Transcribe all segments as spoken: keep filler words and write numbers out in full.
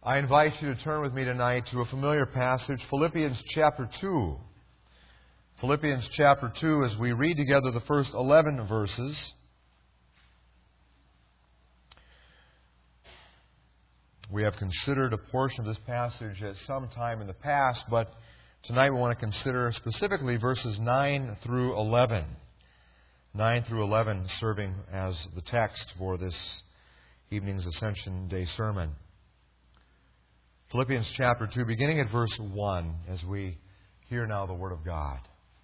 I invite you to turn with me tonight to a familiar passage, Philippians chapter two. Philippians chapter two, as we read together the first eleven verses. We have considered a portion of this passage at some time in the past, but tonight we want to consider specifically verses nine through eleven. nine through eleven serving as the text for this evening's Ascension Day sermon. Philippians chapter two, beginning at verse one, as we hear now the Word of God.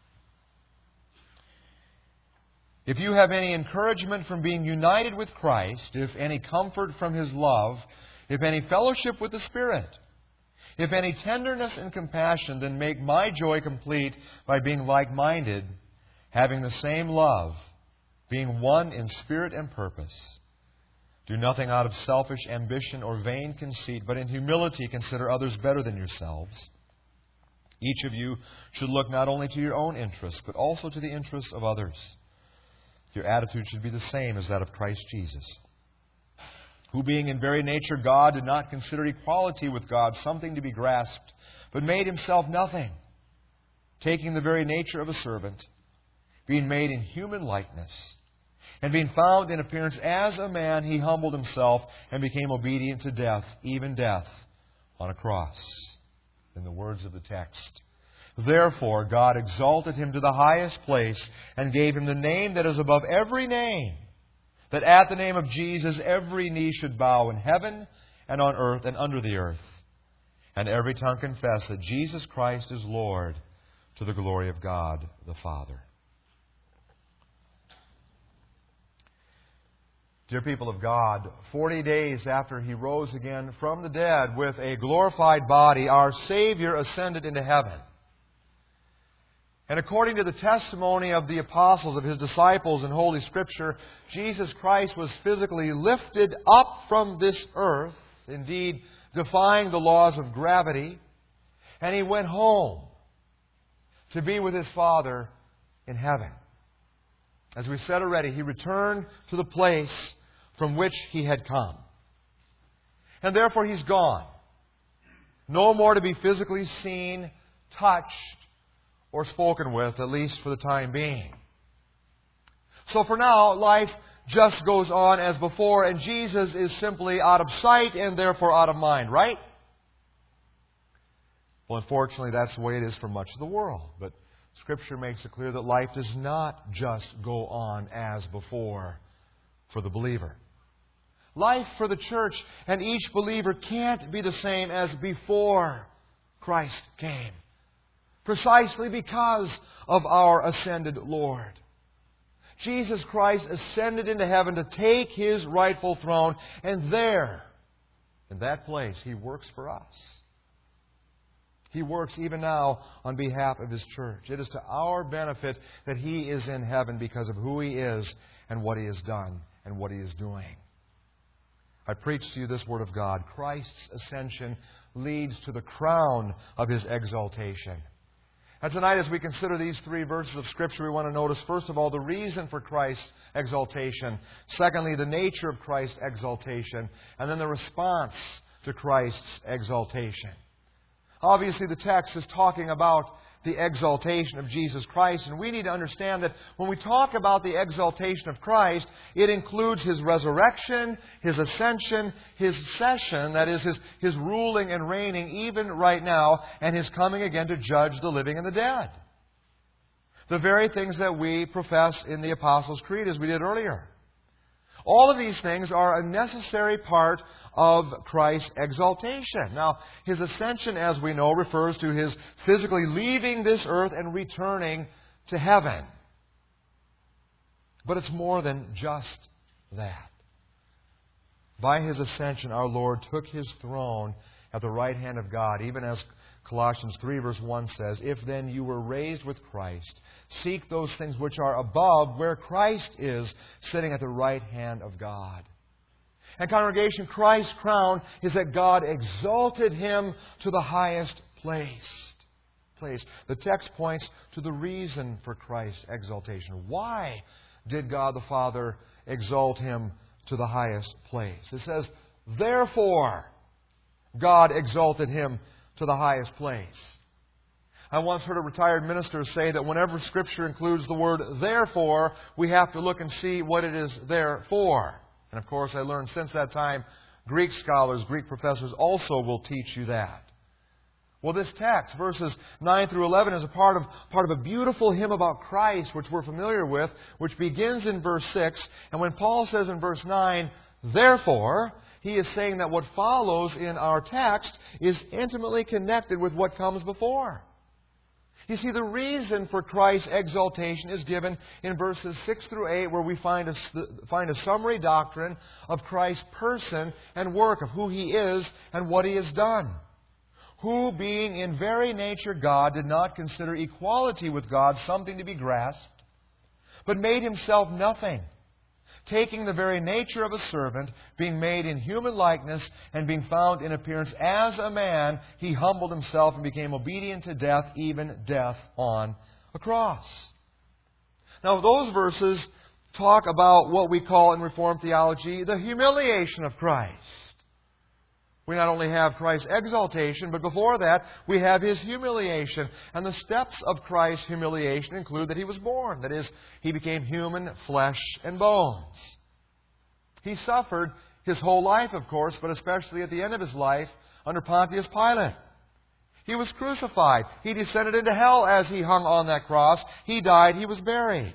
If you have any encouragement from being united with Christ, if any comfort from His love, if any fellowship with the Spirit, if any tenderness and compassion, then make my joy complete by being like-minded, having the same love, being one in spirit and purpose. Do nothing out of selfish ambition or vain conceit, but in humility consider others better than yourselves. Each of you should look not only to your own interests, but also to the interests of others. Your attitude should be the same as that of Christ Jesus, who being in very nature God did not consider equality with God something to be grasped, but made Himself nothing, taking the very nature of a servant, being made in human likeness, and being found in appearance as a man, He humbled Himself and became obedient to death, even death on a cross. In the words of the text, therefore God exalted Him to the highest place and gave Him the name that is above every name, that at the name of Jesus every knee should bow in heaven and on earth and under the earth, and every tongue confess that Jesus Christ is Lord, to the glory of God the Father. Dear people of God, forty days after He rose again from the dead with a glorified body, our Savior ascended into heaven. And according to the testimony of the apostles, of His disciples in Holy Scripture, Jesus Christ was physically lifted up from this earth, indeed defying the laws of gravity, and He went home to be with His Father in heaven. As we said already, He returned to the place from which He had come. And therefore He's gone. No more to be physically seen, touched, or spoken with, at least for the time being. So for now, life just goes on as before, and Jesus is simply out of sight and therefore out of mind, right? Well, unfortunately, that's the way it is for much of the world. But Scripture makes it clear that life does not just go on as before for the believer. Life for the church and each believer can't be the same as before Christ came, precisely because of our ascended Lord. Jesus Christ ascended into heaven to take His rightful throne, and there, in that place, He works for us. He works even now on behalf of His church. It is to our benefit that He is in heaven because of who He is and what He has done and what He is doing. I preach to you this Word of God. Christ's ascension leads to the crown of His exaltation. And tonight, as we consider these three verses of Scripture, we want to notice, first of all, the reason for Christ's exaltation. Secondly, the nature of Christ's exaltation. And then the response to Christ's exaltation. Obviously, the text is talking about the exaltation of Jesus Christ. And we need to understand that when we talk about the exaltation of Christ, it includes His resurrection, His ascension, His session, that is, His, His ruling and reigning even right now, and His coming again to judge the living and the dead. The very things that we profess in the Apostles' Creed, as we did earlier. All of these things are a necessary part of Christ's exaltation. Now, His ascension, as we know, refers to His physically leaving this earth and returning to heaven. But it's more than just that. By His ascension, our Lord took His throne at the right hand of God, even as Colossians three verse one says, if then you were raised with Christ, seek those things which are above, where Christ is, sitting at the right hand of God. And congregation, Christ's crown is that God exalted Him to the highest place. place. The text points to the reason for Christ's exaltation. Why did God the Father exalt Him to the highest place? It says, therefore, God exalted Him to the highest place. I once heard a retired minister say that whenever Scripture includes the word therefore, we have to look and see what it is there for. And of course, I learned since that time, Greek scholars, Greek professors also will teach you that. Well, this text, verses nine through eleven, is a part of, part of a beautiful hymn about Christ, which we're familiar with, which begins in verse six. And when Paul says in verse nine, therefore, he is saying that what follows in our text is intimately connected with what comes before. You see, the reason for Christ's exaltation is given in verses six through eight, where we find a, find a summary doctrine of Christ's person and work, of who He is and what He has done. Who, being in very nature God, did not consider equality with God something to be grasped, but made Himself nothing, taking the very nature of a servant, being made in human likeness, and being found in appearance as a man, He humbled Himself and became obedient to death, even death on a cross. Now, those verses talk about what we call in Reformed theology the humiliation of Christ. We not only have Christ's exaltation, but before that, we have His humiliation. And the steps of Christ's humiliation include that He was born. That is, He became human, flesh and bones. He suffered His whole life, of course, but especially at the end of His life under Pontius Pilate. He was crucified. He descended into hell as He hung on that cross. He died. He was buried.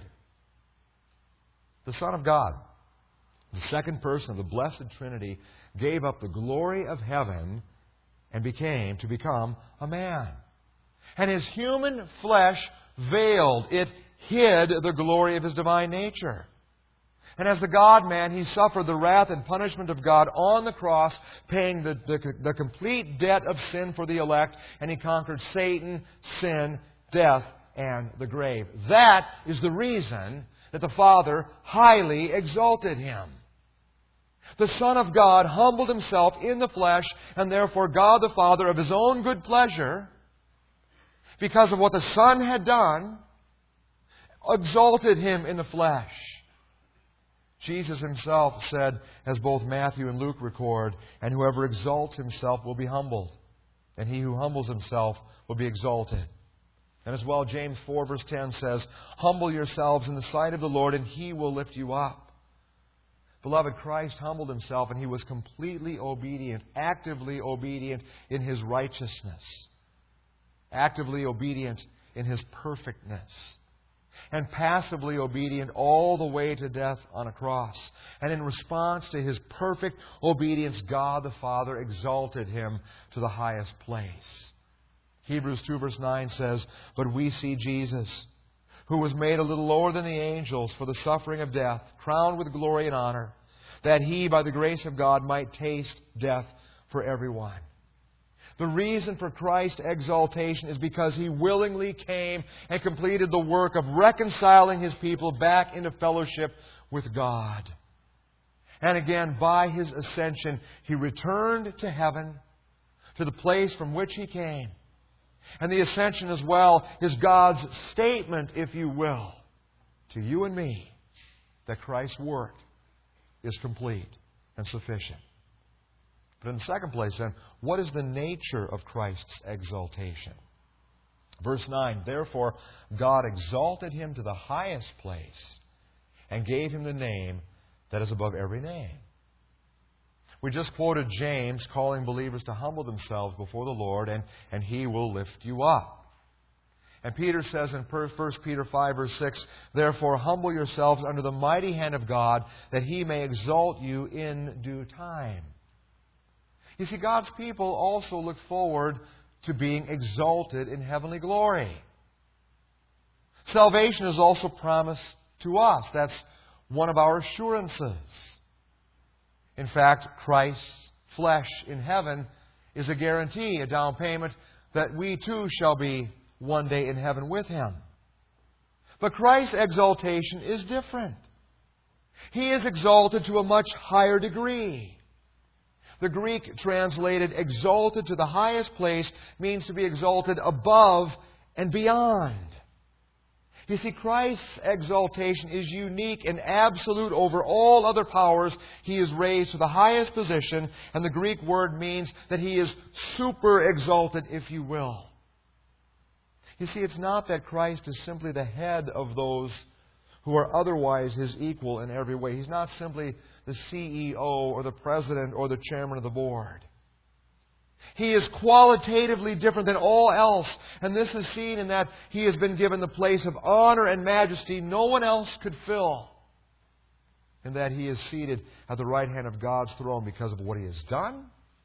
The Son of God, the second person of the Blessed Trinity, gave up the glory of heaven and became to become a man. And His human flesh veiled, it hid the glory of His divine nature. And as the God-man, He suffered the wrath and punishment of God on the cross, paying the, the, the complete debt of sin for the elect, and He conquered Satan, sin, death, and the grave. That is the reason that the Father highly exalted Him. The Son of God humbled Himself in the flesh, and therefore God the Father, of His own good pleasure, because of what the Son had done, exalted Him in the flesh. Jesus Himself said, as both Matthew and Luke record, and whoever exalts himself will be humbled, and he who humbles himself will be exalted. And as well, James four verse ten says, humble yourselves in the sight of the Lord, and He will lift you up. Beloved, Christ humbled Himself, and He was completely obedient, actively obedient in His righteousness, actively obedient in His perfectness, and passively obedient all the way to death on a cross. And in response to His perfect obedience, God the Father exalted Him to the highest place. Hebrews two verse nine says, but we see Jesus, who was made a little lower than the angels for the suffering of death, crowned with glory and honor, that He, by the grace of God, might taste death for everyone. The reason for Christ's exaltation is because He willingly came and completed the work of reconciling His people back into fellowship with God. And again, by His ascension, He returned to heaven, to the place from which He came. And the ascension as well is God's statement, if you will, to you and me, that Christ's work is complete and sufficient. But in the second place, then, what is the nature of Christ's exaltation? Verse nine, therefore God exalted Him to the highest place and gave Him the name that is above every name. We just quoted James calling believers to humble themselves before the Lord, and, and He will lift you up. And Peter says in First Peter five verse six, therefore humble yourselves under the mighty hand of God, that He may exalt you in due time. You see, God's people also look forward to being exalted in heavenly glory. Salvation is also promised to us. That's one of our assurances. In fact, Christ's flesh in heaven is a guarantee, a down payment, that we too shall be one day in heaven with Him. But Christ's exaltation is different. He is exalted to a much higher degree. The Greek translated exalted to the highest place means to be exalted above and beyond. You see, Christ's exaltation is unique and absolute over all other powers. He is raised to the highest position, and the Greek word means that He is super exalted, if you will. You see, it's not that Christ is simply the head of those who are otherwise His equal in every way. He's not simply the C E O or the president or the chairman of the board. He is qualitatively different than all else. And this is seen in that He has been given the place of honor and majesty no one else could fill. And that He is seated at the right hand of God's throne because of what He has done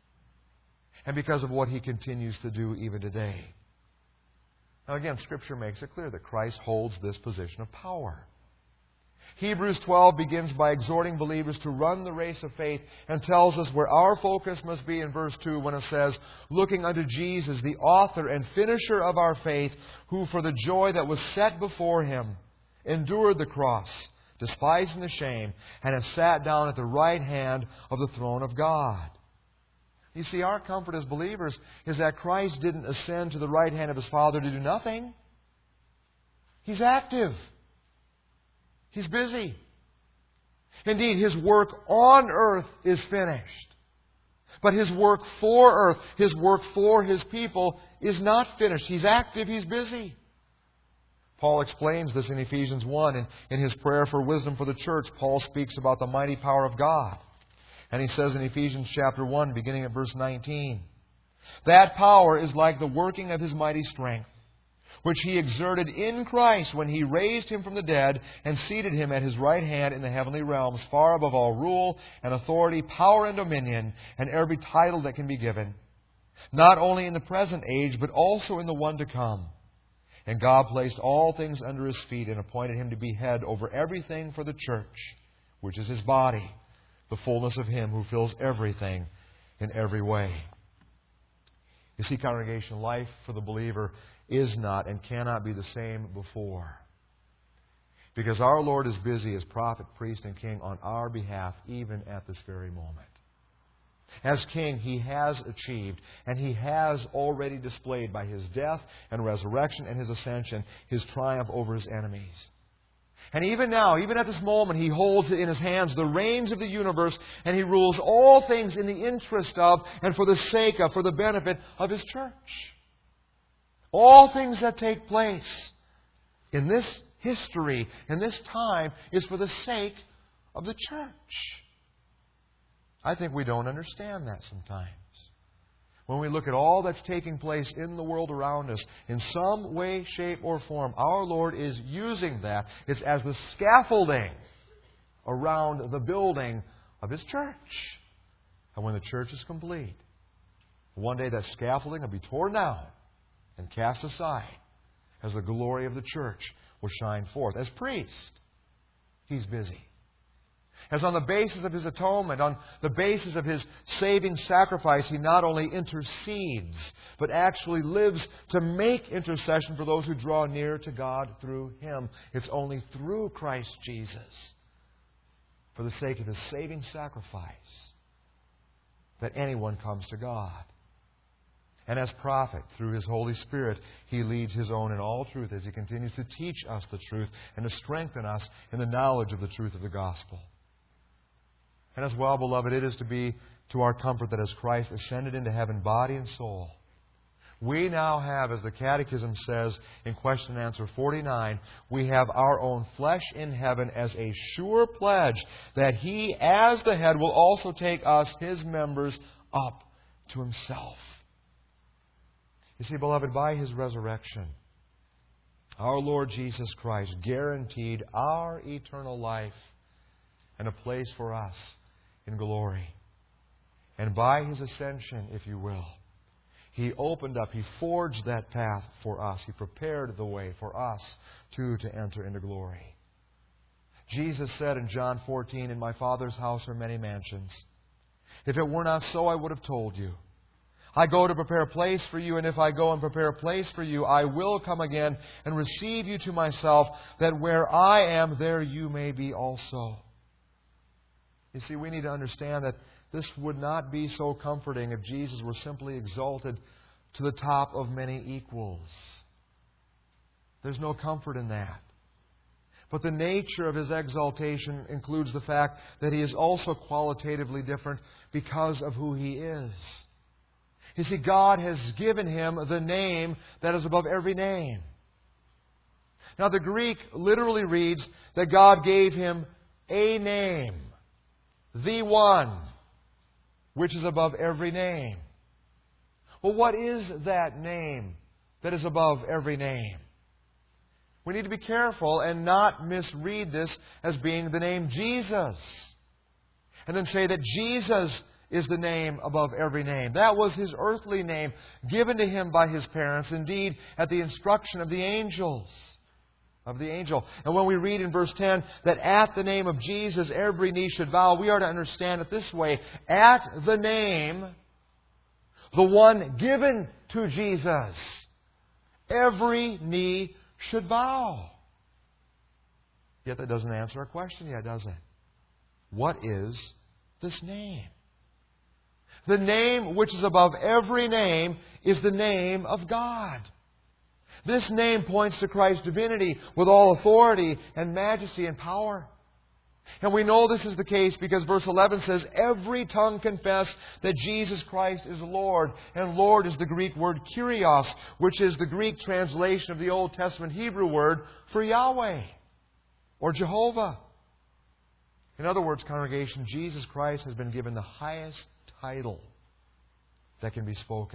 and because of what He continues to do even today. Now again, Scripture makes it clear that Christ holds this position of power. Hebrews twelve begins by exhorting believers to run the race of faith and tells us where our focus must be in verse two when it says, looking unto Jesus, the author and finisher of our faith, who for the joy that was set before Him endured the cross, despising the shame, and has sat down at the right hand of the throne of God. You see, our comfort as believers is that Christ didn't ascend to the right hand of His Father to do nothing. He's active. He's busy. Indeed, His work on earth is finished. But His work for earth, His work for His people is not finished. He's active. He's busy. Paul explains this in Ephesians one. And in his prayer for wisdom for the church, Paul speaks about the mighty power of God. And he says in Ephesians chapter one, beginning at verse nineteen, that power is like the working of His mighty strength, which He exerted in Christ when He raised Him from the dead and seated Him at His right hand in the heavenly realms, far above all rule and authority, power and dominion, and every title that can be given, not only in the present age, but also in the one to come. And God placed all things under His feet and appointed Him to be head over everything for the church, which is His body, the fullness of Him who fills everything in every way. You see, congregation, life for the believer is not and cannot be the same before. Because our Lord is busy as prophet, priest, and king on our behalf, even at this very moment. As king, He has achieved, and He has already displayed by His death and resurrection and His ascension, His triumph over His enemies. And even now, even at this moment, He holds in His hands the reins of the universe, and He rules all things in the interest of and for the sake of, for the benefit of His church. All things that take place in this history, in this time, is for the sake of the church. I think we don't understand that sometimes. When we look at all that's taking place in the world around us, in some way, shape, or form, our Lord is using that. It's as the scaffolding around the building of His church. And when the church is complete, one day that scaffolding will be torn down and cast aside as the glory of the church will shine forth. As priest, He's busy. As on the basis of His atonement, on the basis of His saving sacrifice, He not only intercedes, but actually lives to make intercession for those who draw near to God through Him. It's only through Christ Jesus, for the sake of His saving sacrifice, that anyone comes to God. And as prophet, through His Holy Spirit, He leads His own in all truth as He continues to teach us the truth and to strengthen us in the knowledge of the truth of the gospel. And as well, beloved, it is to be to our comfort that as Christ ascended into heaven, body and soul, we now have, as the Catechism says in question and answer forty-nine, we have our own flesh in heaven as a sure pledge that He, as the head, will also take us, His members, up to Himself. You see, beloved, by His resurrection, our Lord Jesus Christ guaranteed our eternal life and a place for us in glory. And by His ascension, if you will, He opened up, He forged that path for us. He prepared the way for us, too, to enter into glory. Jesus said in John fourteen, "In my Father's house are many mansions. If it were not so, I would have told you. I go to prepare a place for you, and if I go and prepare a place for you, I will come again and receive you to myself, that where I am, there you may be also." You see, we need to understand that this would not be so comforting if Jesus were simply exalted to the top of many equals. There's no comfort in that. But the nature of His exaltation includes the fact that He is also qualitatively different because of who He is. You see, God has given Him the name that is above every name. Now, the Greek literally reads that God gave Him a name, the one, which is above every name. Well, what is that name that is above every name? We need to be careful and not misread this as being the name Jesus. And then say that Jesus is the name above every name. That was His earthly name given to Him by His parents, indeed at the instruction of the angels. Of the angel. And when we read in verse ten that at the name of Jesus every knee should bow, we are to understand it this way. At the name, the one given to Jesus, every knee should bow. Yet that doesn't answer our question yet, does it? What is this name? The name which is above every name is the name of God. This name points to Christ's divinity with all authority and majesty and power. And we know this is the case because verse eleven says, every tongue confess that Jesus Christ is Lord. And Lord is the Greek word Kyrios, which is the Greek translation of the Old Testament Hebrew word for Yahweh or Jehovah. In other words, congregation, Jesus Christ has been given the highest title that can be spoken.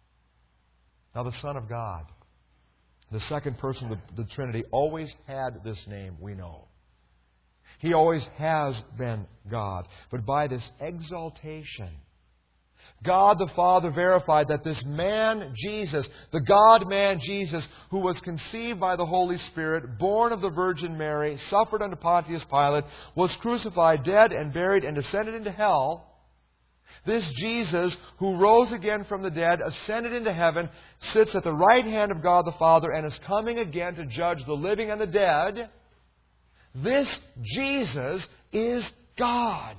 Now, the Son of God, the second person of the Trinity, always had this name, we know. He always has been God. But by this exaltation, God the Father verified that this man, Jesus, the God-man Jesus, who was conceived by the Holy Spirit, born of the Virgin Mary, suffered under Pontius Pilate, was crucified, dead, and buried, and descended into hell. This Jesus, who rose again from the dead, ascended into heaven, sits at the right hand of God the Father, and is coming again to judge the living and the dead. This Jesus is God.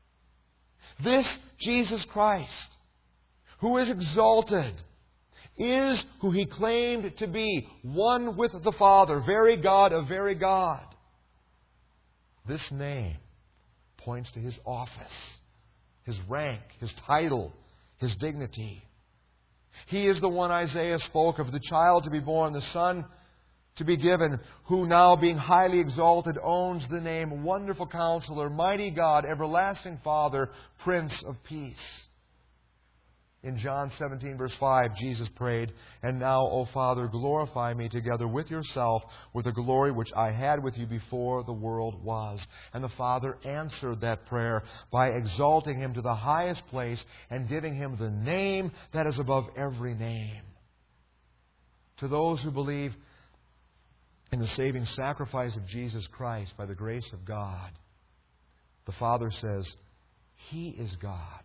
This Jesus Christ, who is exalted, is who He claimed to be, one with the Father, very God of very God. This name points to His office, His rank, His title, His dignity. He is the one Isaiah spoke of, the child to be born, the Son to be given, who now being highly exalted owns the name Wonderful Counselor, Mighty God, Everlasting Father, Prince of Peace. In John seventeen, verse five, Jesus prayed, "And now, O Father, glorify me together with Yourself with the glory which I had with You before the world was." And the Father answered that prayer by exalting Him to the highest place and giving Him the name that is above every name. To those who believe in the saving sacrifice of Jesus Christ by the grace of God, the Father says, He is God.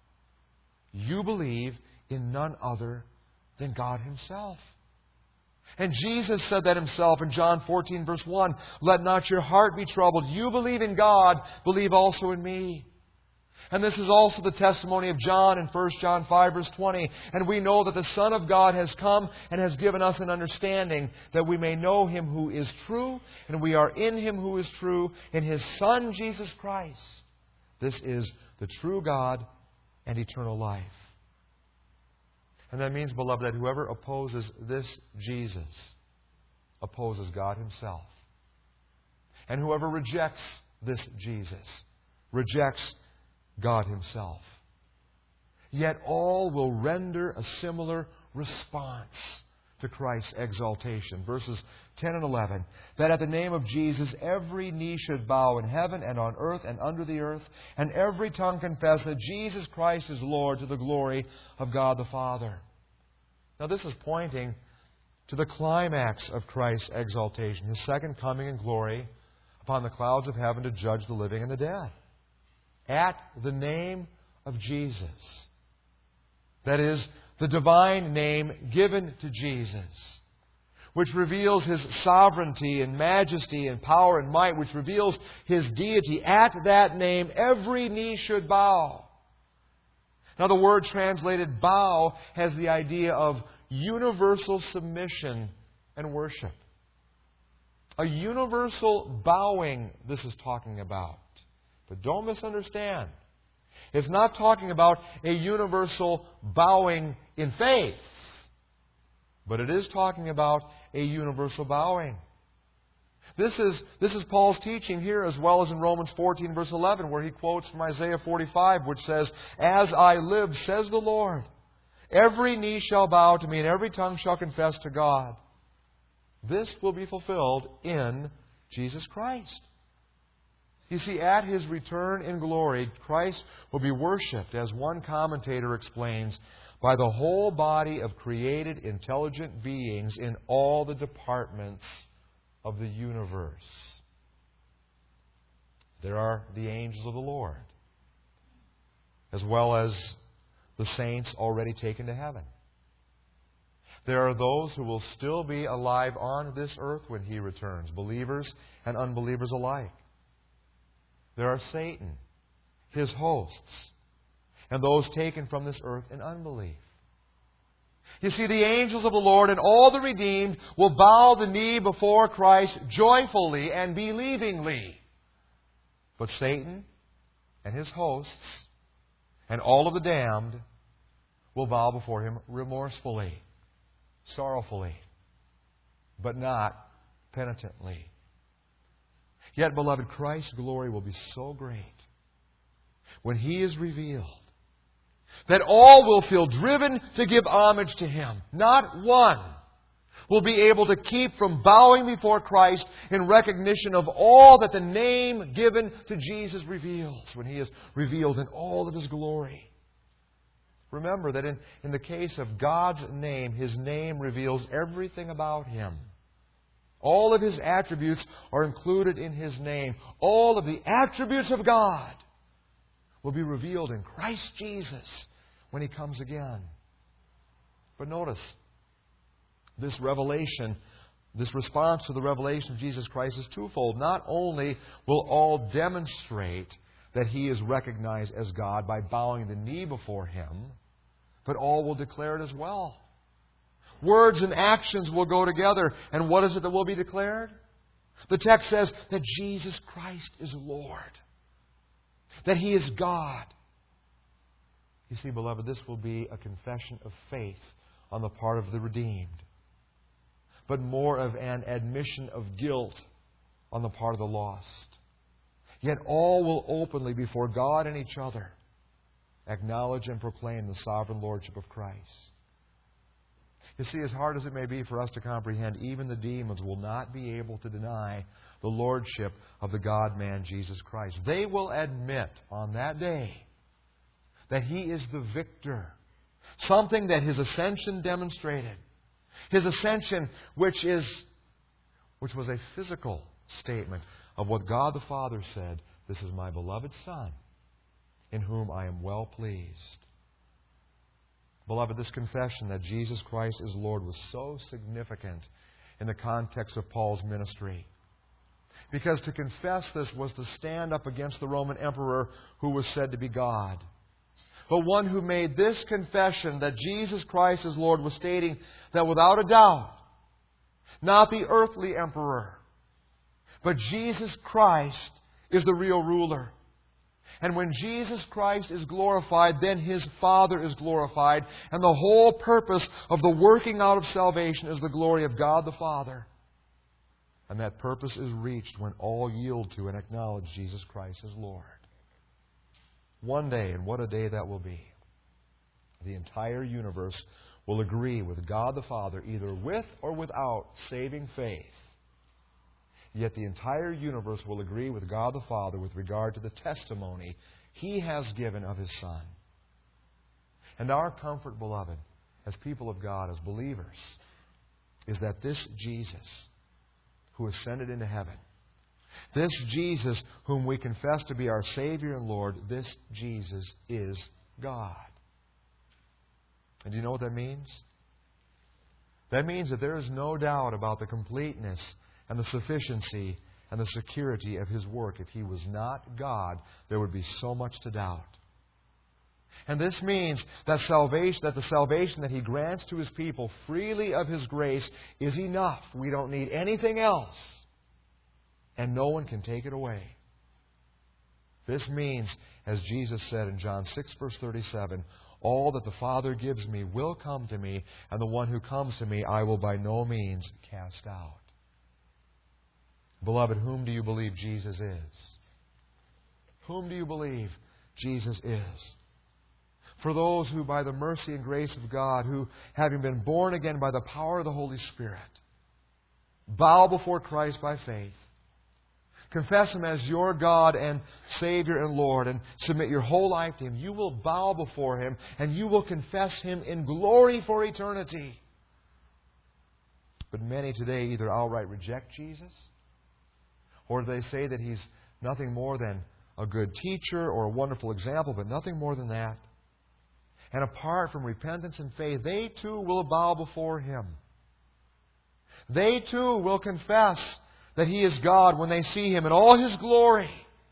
You believe in none other than God Himself. And Jesus said that Himself in John fourteen, verse one, "Let not your heart be troubled. You believe in God, believe also in me." And this is also the testimony of John in First John five, verse twenty. "And we know that the Son of God has come and has given us an understanding that we may know Him who is true, and we are in Him who is true, in His Son Jesus Christ. This is the true God and eternal life." And that means, beloved, that whoever opposes this Jesus opposes God Himself. And whoever rejects this Jesus rejects God Himself. Yet all will render a similar response to Christ's exaltation. Verses ten and eleven. "That at the name of Jesus every knee should bow in heaven and on earth and under the earth, and every tongue confess that Jesus Christ is Lord, to the glory of God the Father." Now this is pointing to the climax of Christ's exaltation, His second coming in glory upon the clouds of heaven to judge the living and the dead. At the name of Jesus. That is, the divine name given to Jesus, which reveals His sovereignty and majesty and power and might, which reveals His deity. At that name, every knee should bow. Now, the word translated bow has the idea of universal submission and worship. A universal bowing this is talking about. But don't misunderstand. It's not talking about a universal bowing in faith. But it is talking about a universal bowing. This is, this is Paul's teaching here as well as in Romans fourteen verse eleven, where he quotes from Isaiah forty-five, which says, "As I live, says the Lord, every knee shall bow to me and every tongue shall confess to God." This will be fulfilled in Jesus Christ. You see, at His return in glory, Christ will be worshipped, as one commentator explains, by the whole body of created, intelligent beings in all the departments of the universe. There are the angels of the Lord, as well as the saints already taken to heaven. There are those who will still be alive on this earth when He returns, believers and unbelievers alike. There are Satan, his hosts, and those taken from this earth in unbelief. You see, the angels of the Lord and all the redeemed will bow the knee before Christ joyfully and believingly. But Satan and his hosts and all of the damned will bow before Him remorsefully, sorrowfully, but not penitently. Yet, beloved, Christ's glory will be so great when He is revealed that all will feel driven to give homage to Him. Not one will be able to keep from bowing before Christ in recognition of all that the name given to Jesus reveals when He is revealed in all of His glory. Remember that in, in the case of God's name, His name reveals everything about Him. All of His attributes are included in His name. All of the attributes of God will be revealed in Christ Jesus when He comes again. But notice, this revelation, this response to the revelation of Jesus Christ is twofold. Not only will all demonstrate that He is recognized as God by bowing the knee before Him, but all will declare it as well. Words and actions will go together. And what is it that will be declared? The text says that Jesus Christ is Lord. That He is God. You see, beloved, this will be a confession of faith on the part of the redeemed, but more of an admission of guilt on the part of the lost. Yet all will openly, before God and each other, acknowledge and proclaim the sovereign lordship of Christ. You see, as hard as it may be for us to comprehend, even the demons will not be able to deny the lordship of the God-man Jesus Christ. They will admit on that day that He is the victor, something that His ascension demonstrated. His ascension, which is, which was a physical statement of what God the Father said, "This is my beloved Son, in whom I am well pleased." Beloved, this confession that Jesus Christ is Lord was so significant in the context of Paul's ministry. Because to confess this was to stand up against the Roman emperor who was said to be God. But one who made this confession that Jesus Christ is Lord was stating that without a doubt, not the earthly emperor, but Jesus Christ is the real ruler. And when Jesus Christ is glorified, then His Father is glorified. And the whole purpose of the working out of salvation is the glory of God the Father. And that purpose is reached when all yield to and acknowledge Jesus Christ as Lord. One day, and what a day that will be, the entire universe will agree with God the Father, either with or without saving faith. Yet the entire universe will agree with God the Father with regard to the testimony He has given of His Son. And our comfort, beloved, as people of God, as believers, is that this Jesus, who ascended into heaven, this Jesus whom we confess to be our Savior and Lord, this Jesus is God. And do you know what that means? That means that there is no doubt about the completeness and the sufficiency and the security of His work. If He was not God, there would be so much to doubt. And this means that salvation, that the salvation that He grants to His people freely of His grace is enough. We don't need anything else. and no one can take it away. This means, as Jesus said in John six, verse thirty-seven, all that the Father gives me will come to me, and the one who comes to me I will by no means cast out. Beloved, whom do you believe Jesus is? Whom do you believe Jesus is? For those who, by the mercy and grace of God, who, having been born again by the power of the Holy Spirit, bow before Christ by faith, confess Him as your God and Savior and Lord, and submit your whole life to Him, you will bow before Him and you will confess Him in glory for eternity. But many today either outright reject Jesus, or they say that He's nothing more than a good teacher or a wonderful example, but nothing more than that. And apart from repentance and faith, they too will bow before Him. They too will confess that He is God when they see Him in all His glory.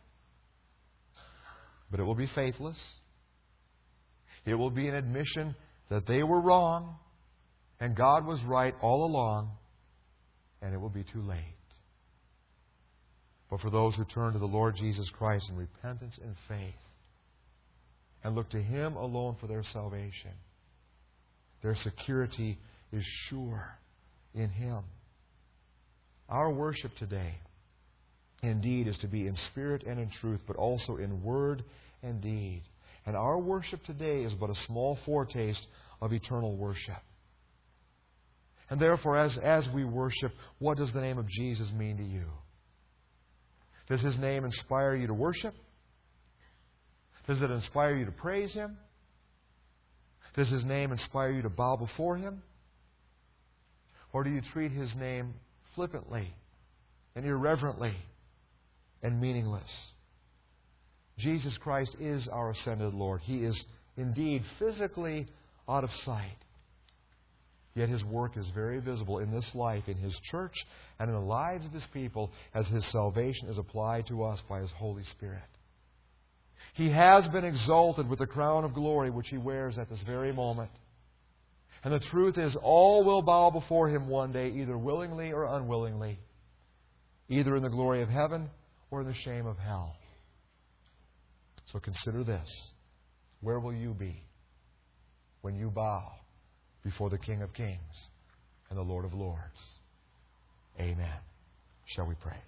But it will be faithless. It will be an admission that they were wrong and God was right all along, and it will be too late. But for those who turn to the Lord Jesus Christ in repentance and faith and look to Him alone for their salvation, their security is sure in Him. Our worship today, indeed, is to be in spirit and in truth, but also in word and deed. And our worship today is but a small foretaste of eternal worship. And therefore, as, as we worship, what does the name of Jesus mean to you? Does His name inspire you to worship? Does it inspire you to praise Him? Does His name inspire you to bow before Him? Or do you treat His name flippantly and irreverently and meaningless? Jesus Christ is our ascended Lord. He is indeed physically out of sight. Yet His work is very visible in this life, in His church, and in the lives of His people as His salvation is applied to us by His Holy Spirit. He has been exalted with the crown of glory which He wears at this very moment. And the truth is, all will bow before Him one day, either willingly or unwillingly, either in the glory of heaven or in the shame of hell. So consider this. Where will you be when you bow before the King of Kings and the Lord of Lords? Amen. Shall we pray?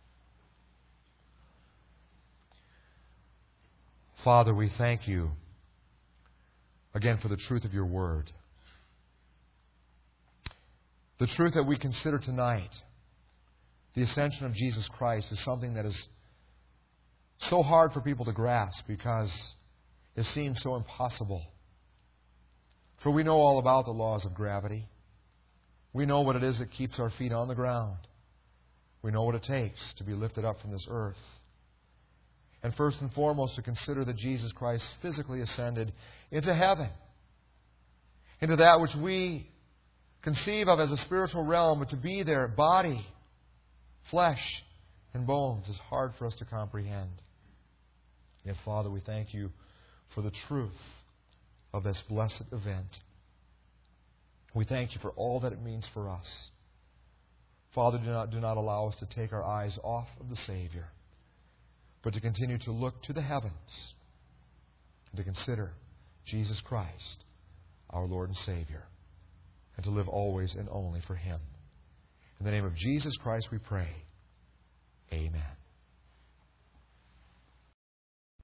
Father, we thank You again for the truth of Your Word. The truth that we consider tonight, the ascension of Jesus Christ, is something that is so hard for people to grasp because it seems so impossible. For we know all about the laws of gravity. We know what it is that keeps our feet on the ground. We know what it takes to be lifted up from this earth. And first and foremost, to consider that Jesus Christ physically ascended into heaven, into that which we conceive of as a spiritual realm, but to be there, body, flesh, and bones, is hard for us to comprehend. Yet, Father, we thank You for the truth of this blessed event. We thank You for all that it means for us. Father, do not, do not allow us to take our eyes off of the Savior, but to continue to look to the heavens and to consider Jesus Christ, our Lord and Savior, and to live always and only for Him. In the name of Jesus Christ we pray. Amen.